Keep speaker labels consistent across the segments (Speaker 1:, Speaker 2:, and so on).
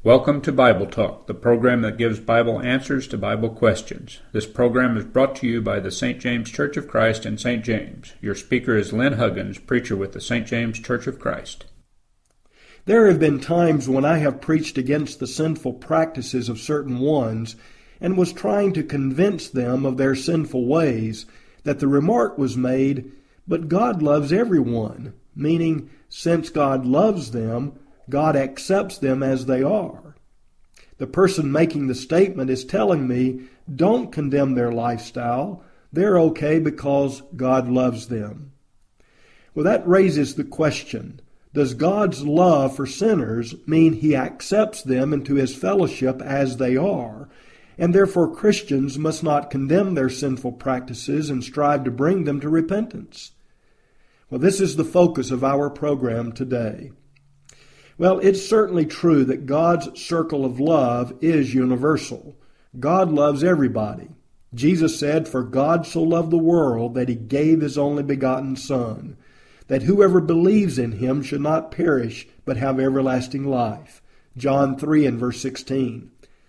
Speaker 1: Welcome to Bible Talk, the program that gives Bible answers to Bible questions. This program is brought to you by the St. James Church of Christ in St. James. Your speaker is Lynn Huggins, preacher with the St. James Church of Christ.
Speaker 2: There have been times when I have preached against the sinful practices of certain ones and was trying to convince them of their sinful ways, that the remark was made, "But God loves everyone," meaning, since God loves them, God accepts them as they are. The person making the statement is telling me, don't condemn their lifestyle. They're okay because God loves them. Well, that raises the question, does God's love for sinners mean He accepts them into His fellowship as they are, and therefore Christians must not condemn their sinful practices and strive to bring them to repentance? Well, this is the focus of our program today. Well, it's certainly true that God's circle of love is universal. God loves everybody. Jesus said, "For God so loved the world that He gave His only begotten Son, that whoever believes in Him should not perish but have everlasting life." John 3 and verse 16.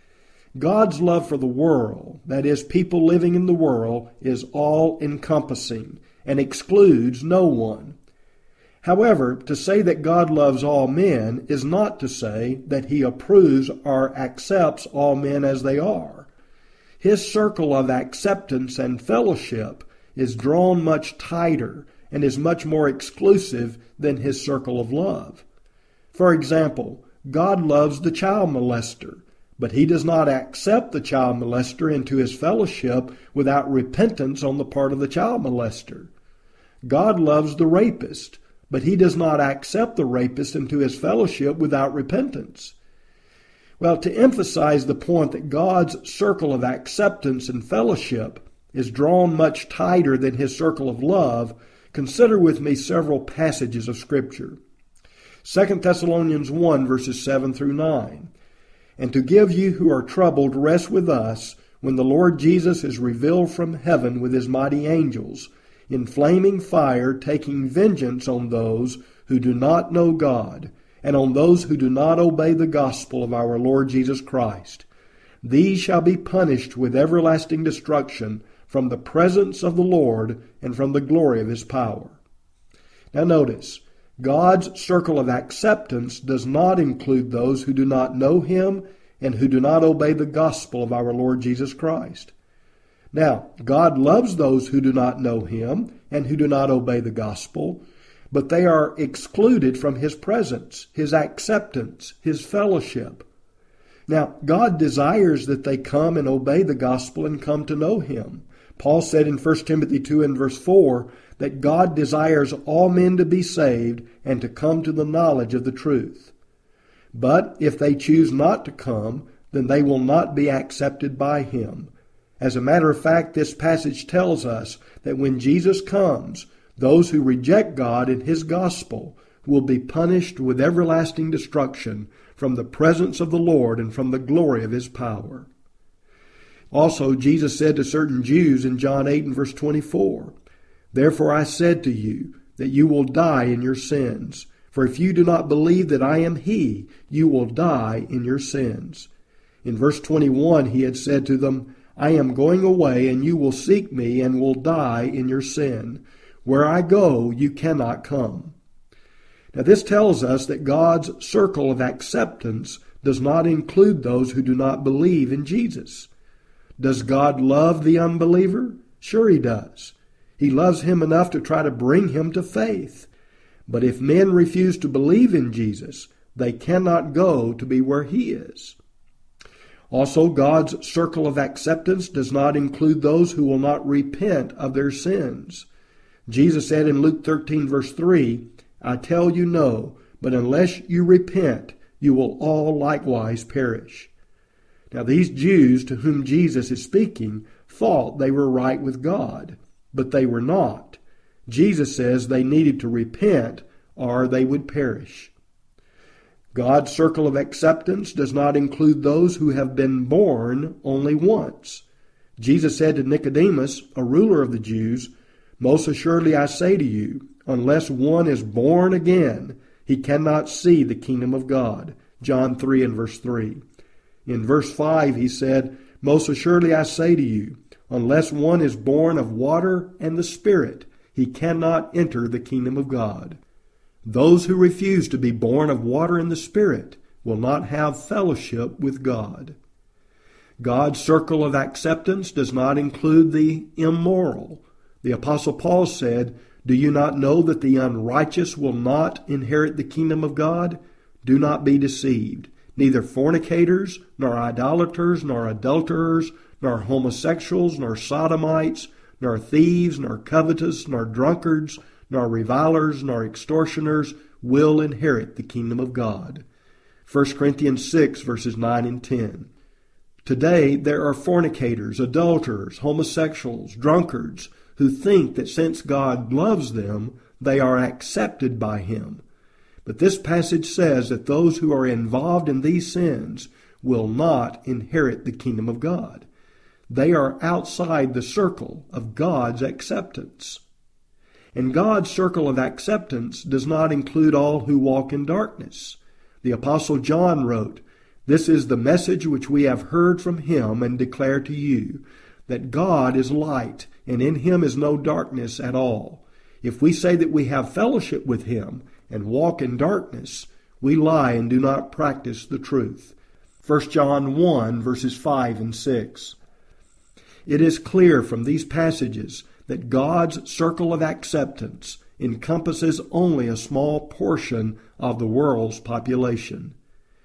Speaker 2: God's love for the world, that is, people living in the world, is all-encompassing and excludes no one. However, to say that God loves all men is not to say that He approves or accepts all men as they are. His circle of acceptance and fellowship is drawn much tighter and is much more exclusive than His circle of love. For example, God loves the child molester, but He does not accept the child molester into His fellowship without repentance on the part of the child molester. God loves the rapist, but He does not accept the rapist into His fellowship without repentance. Well, to emphasize the point that God's circle of acceptance and fellowship is drawn much tighter than His circle of love, consider with me several passages of Scripture. 2 Thessalonians 1, verses 7 through 9. "And to give you who are troubled rest with us, when the Lord Jesus is revealed from heaven with His mighty angels, in flaming fire, taking vengeance on those who do not know God, and on those who do not obey the gospel of our Lord Jesus Christ. These shall be punished with everlasting destruction from the presence of the Lord and from the glory of His power." Now notice, God's circle of acceptance does not include those who do not know Him and who do not obey the gospel of our Lord Jesus Christ. Now, God loves those who do not know Him and who do not obey the gospel, but they are excluded from His presence, His acceptance, His fellowship. Now, God desires that they come and obey the gospel and come to know Him. Paul said in 1 Timothy 2 and verse 4 that God desires all men to be saved and to come to the knowledge of the truth. But if they choose not to come, then they will not be accepted by Him. As a matter of fact, this passage tells us that when Jesus comes, those who reject God and His gospel will be punished with everlasting destruction from the presence of the Lord and from the glory of His power. Also, Jesus said to certain Jews in John 8 and verse 24, "Therefore I said to you that you will die in your sins. For if you do not believe that I am He, you will die in your sins." In verse 21 He had said to them, "I am going away, and you will seek me, and will die in your sin. Where I go, you cannot come." Now this tells us that God's circle of acceptance does not include those who do not believe in Jesus. Does God love the unbeliever? Sure He does. He loves him enough to try to bring him to faith. But if men refuse to believe in Jesus, they cannot go to be where He is. Also, God's circle of acceptance does not include those who will not repent of their sins. Jesus said in Luke 13, verse 3, "I tell you no, but unless you repent, you will all likewise perish." Now, these Jews to whom Jesus is speaking thought they were right with God, but they were not. Jesus says they needed to repent or they would perish. God's circle of acceptance does not include those who have been born only once. Jesus said to Nicodemus, a ruler of the Jews, "Most assuredly I say to you, unless one is born again, he cannot see the kingdom of God." John 3 and verse 3. In verse 5 he said, "Most assuredly I say to you, unless one is born of water and the Spirit, he cannot enter the kingdom of God." Those who refuse to be born of water and the Spirit will not have fellowship with God. God's circle of acceptance does not include the immoral. The Apostle Paul said, "Do you not know that the unrighteous will not inherit the kingdom of God? Do not be deceived. Neither fornicators, nor idolaters, nor adulterers, nor homosexuals, nor sodomites, nor thieves, nor covetous, nor drunkards, nor revilers, nor extortioners will inherit the kingdom of God." 1 Corinthians 6, verses 9 and 10. Today, there are fornicators, adulterers, homosexuals, drunkards, who think that since God loves them, they are accepted by Him. But this passage says that those who are involved in these sins will not inherit the kingdom of God. They are outside the circle of God's acceptance. And God's circle of acceptance does not include all who walk in darkness. The Apostle John wrote, "This is the message which we have heard from Him and declare to you, that God is light, and in Him is no darkness at all. If we say that we have fellowship with Him and walk in darkness, we lie and do not practice the truth." 1 John 1, verses 5 and 6. It is clear from these passages that God's circle of acceptance encompasses only a small portion of the world's population.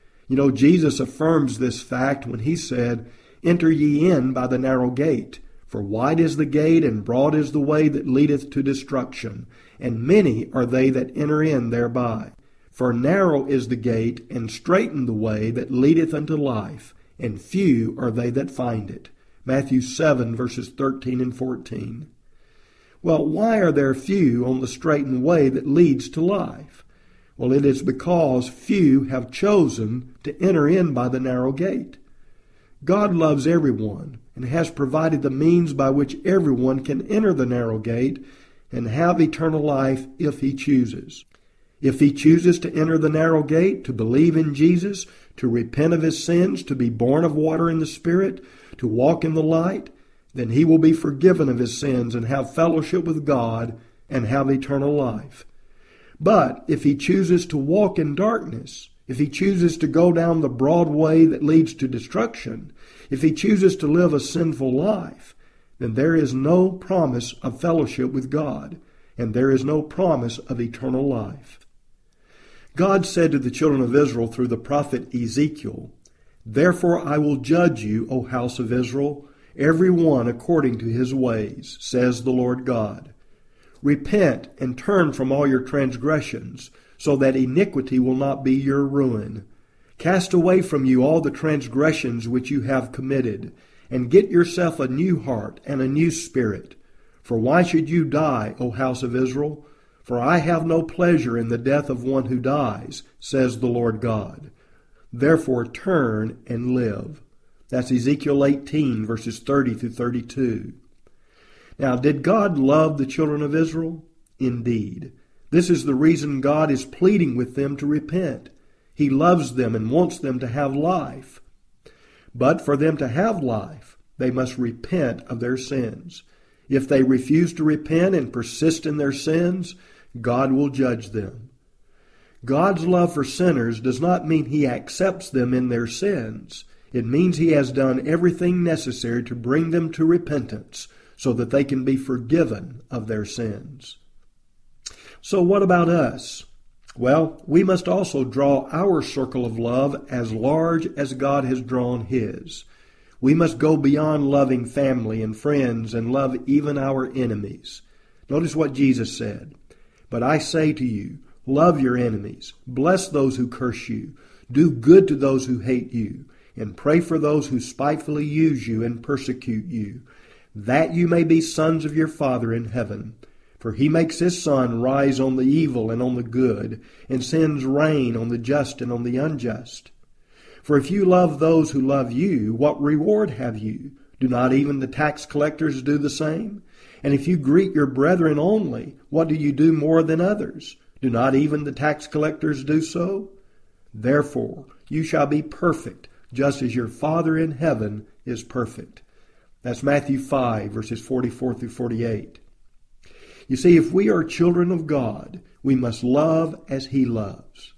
Speaker 2: Jesus affirms this fact when He said, "Enter ye in by the narrow gate, for wide is the gate and broad is the way that leadeth to destruction, and many are they that enter in thereby. For narrow is the gate and straiten the way that leadeth unto life, and few are they that find it." Matthew 7, verses 13 and 14. Well, why are there few on the straitened way that leads to life? Well, it is because few have chosen to enter in by the narrow gate. God loves everyone and has provided the means by which everyone can enter the narrow gate and have eternal life if he chooses. If he chooses to enter the narrow gate, to believe in Jesus, to repent of his sins, to be born of water and the Spirit, to walk in the light, then he will be forgiven of his sins and have fellowship with God and have eternal life. But if he chooses to walk in darkness, if he chooses to go down the broad way that leads to destruction, if he chooses to live a sinful life, then there is no promise of fellowship with God, and there is no promise of eternal life. God said to the children of Israel through the prophet Ezekiel, "Therefore I will judge you, O house of Israel, every one according to his ways, says the Lord God. Repent and turn from all your transgressions, so that iniquity will not be your ruin. Cast away from you all the transgressions which you have committed, and get yourself a new heart and a new spirit. For why should you die, O house of Israel? For I have no pleasure in the death of one who dies, says the Lord God. Therefore turn and live." That's Ezekiel 18, verses 30 through 32. Now, did God love the children of Israel? Indeed. This is the reason God is pleading with them to repent. He loves them and wants them to have life. But for them to have life, they must repent of their sins. If they refuse to repent and persist in their sins, God will judge them. God's love for sinners does not mean He accepts them in their sins. It means He has done everything necessary to bring them to repentance so that they can be forgiven of their sins. So what about us? Well, we must also draw our circle of love as large as God has drawn His. We must go beyond loving family and friends and love even our enemies. Notice what Jesus said. "But I say to you, love your enemies, bless those who curse you, do good to those who hate you, and pray for those who spitefully use you and persecute you, that you may be sons of your Father in heaven. For He makes His sun rise on the evil and on the good, and sends rain on the just and on the unjust. For if you love those who love you, what reward have you? Do not even the tax collectors do the same? And if you greet your brethren only, what do you do more than others? Do not even the tax collectors do so? Therefore, you shall be perfect, just as your Father in heaven is perfect. That's Matthew 5, verses 44 through 48. You see, if we are children of God, we must love as He loves.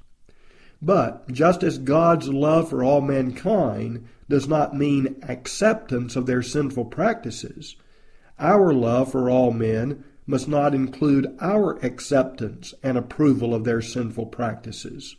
Speaker 2: But just as God's love for all mankind does not mean acceptance of their sinful practices, our love for all men must not include our acceptance and approval of their sinful practices.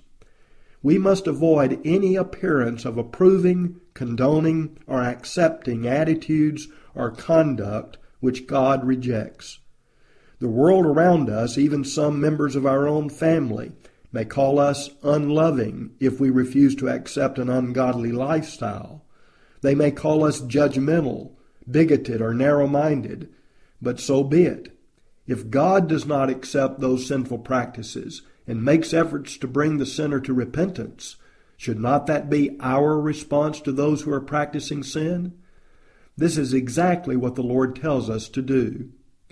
Speaker 2: We must avoid any appearance of approving, condoning, or accepting attitudes or conduct which God rejects. The world around us, even some members of our own family, may call us unloving if we refuse to accept an ungodly lifestyle. They may call us judgmental, bigoted, or narrow-minded, but so be it. If God does not accept those sinful practices and makes efforts to bring the sinner to repentance, should not that be our response to those who are practicing sin? This is exactly what the Lord tells us to do.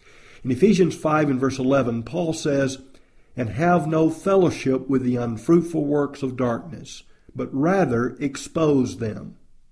Speaker 2: In Ephesians 5 and verse 11, Paul says, "And have no fellowship with the unfruitful works of darkness, but rather expose them."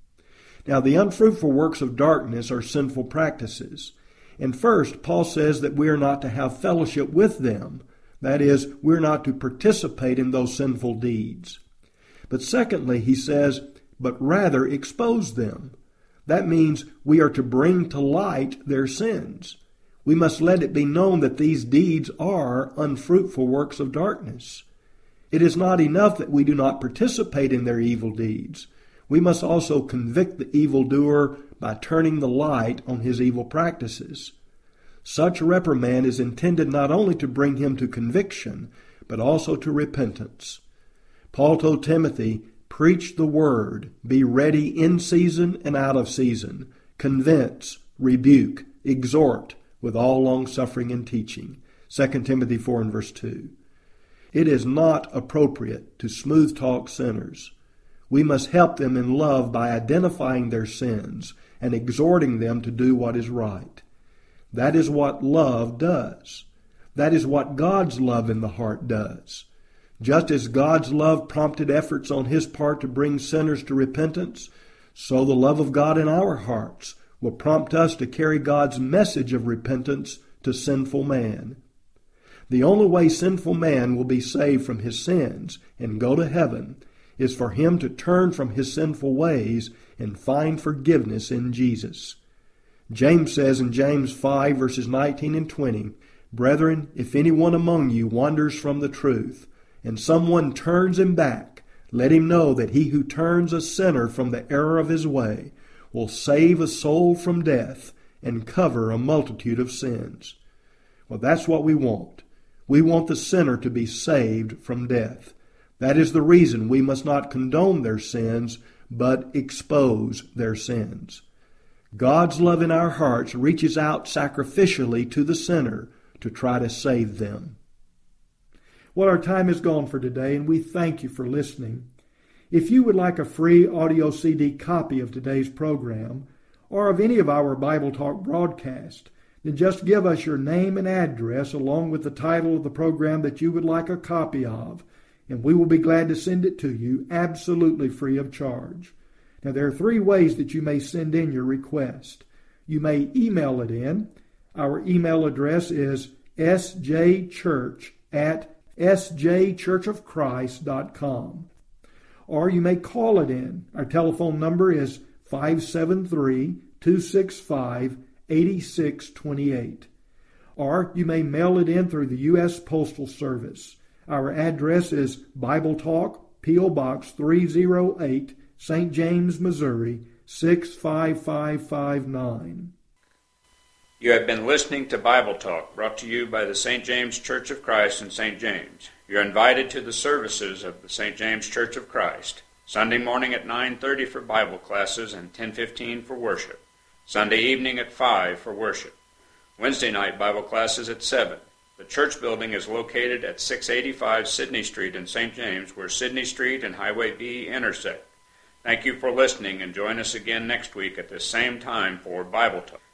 Speaker 2: Now, the unfruitful works of darkness are sinful practices. And first, Paul says that we are not to have fellowship with them. That is, we're not to participate in those sinful deeds. But secondly, he says, but rather expose them. That means we are to bring to light their sins. We must let it be known that these deeds are unfruitful works of darkness. It is not enough that we do not participate in their evil deeds. We must also convict the evildoer by turning the light on his evil practices. Such reprimand is intended not only to bring him to conviction, but also to repentance. Paul told Timothy, "Preach the word, be ready in season and out of season, convince, rebuke, exhort, with all longsuffering and teaching." 2 Timothy 4 and verse 2. It is not appropriate to smooth talk sinners. We must help them in love by identifying their sins and exhorting them to do what is right. That is what love does. That is what God's love in the heart does. Just as God's love prompted efforts on His part to bring sinners to repentance, so the love of God in our hearts will prompt us to carry God's message of repentance to sinful man. The only way sinful man will be saved from his sins and go to heaven is for him to turn from his sinful ways and find forgiveness in Jesus. James says in James 5 verses 19 and 20, "Brethren, if anyone among you wanders from the truth, and someone turns him back, let him know that he who turns a sinner from the error of his way will save a soul from death and cover a multitude of sins." Well, that's what we want. We want the sinner to be saved from death. That is the reason we must not condone their sins, but expose their sins. God's love in our hearts reaches out sacrificially to the sinner to try to save them. Well, our time is gone for today, and we thank you for listening. If you would like a free audio CD copy of today's program, or of any of our Bible Talk broadcasts, then just give us your name and address along with the title of the program that you would like a copy of, and we will be glad to send it to you absolutely free of charge. Now, there are 3 ways that you may send in your request. You may email it in. Our email address is sjchurch@sjchurchofchrist.com. Or you may call it in. Our telephone number is 573-265-8628. Or you may mail it in through the U.S. Postal Service. Our address is Bible Talk, P.O. Box 308, St. James, Missouri, 65559.
Speaker 1: You have been listening to Bible Talk, brought to you by the St. James Church of Christ in St. James. You're invited to the services of the St. James Church of Christ. Sunday morning at 9:30 for Bible classes and 10:15 for worship. Sunday evening at 5 for worship. Wednesday night Bible classes at 7. The church building is located at 685 Sidney Street in St. James, where Sidney Street and Highway B intersect. Thank you for listening, and join us again next week at this same time for Bible Talk.